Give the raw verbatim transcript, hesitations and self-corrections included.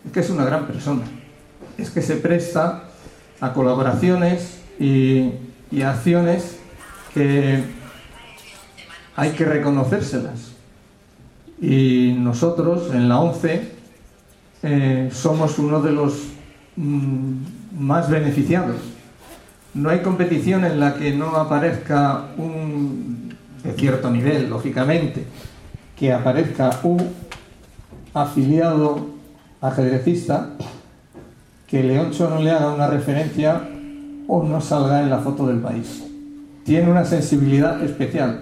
es que es una gran persona, es que se presta a colaboraciones y, y a acciones que hay que reconocérselas. Y nosotros en la ONCE eh, somos uno de los mm, más beneficiados. No hay competición en la que no aparezca un, de cierto nivel, lógicamente, que aparezca un afiliado ajedrecista que Leoncho no le haga una referencia o no salga en la foto del país. Tiene una sensibilidad especial